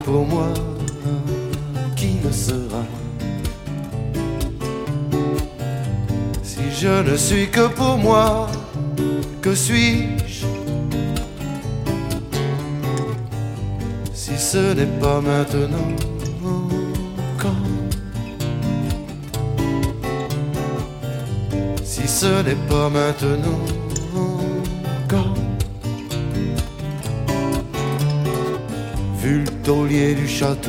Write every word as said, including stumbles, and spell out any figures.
pour moi, qui le sera? Si je ne suis que pour moi, que suis-je? Si ce n'est pas maintenant, quand? Si ce n'est pas maintenant, quand? Vu le taulier du château,